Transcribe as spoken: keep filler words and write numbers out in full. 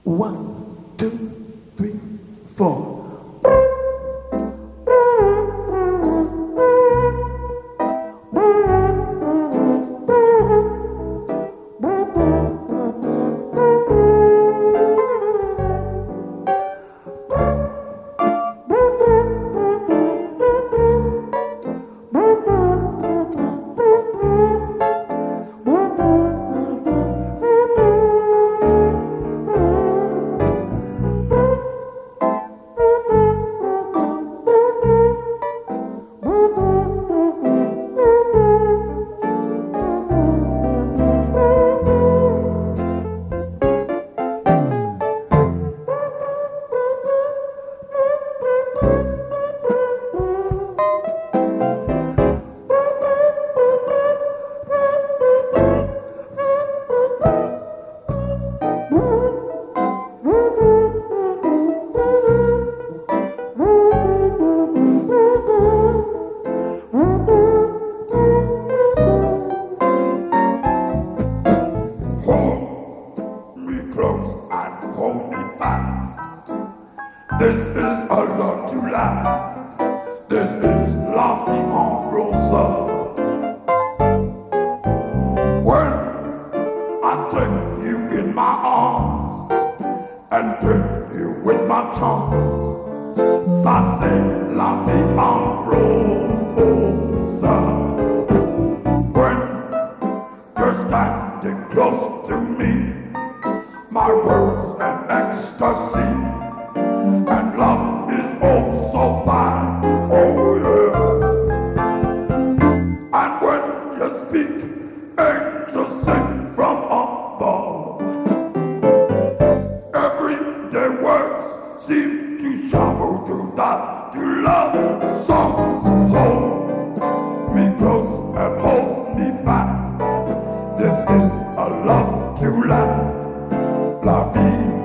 One, two, three, four. And hold me fast. This is a love to last. This is La Vie en Rose. When I take you in my arms and put you with my charms, ça c'est La Vie en Rose. When you're standing close to me, my words and ecstasy, and love is oh so fine, oh yeah. And when you speak, angels sing from above. Everyday words seem to shower to that to love songs. Hold me close and hold me fast. This is a love to last. La vie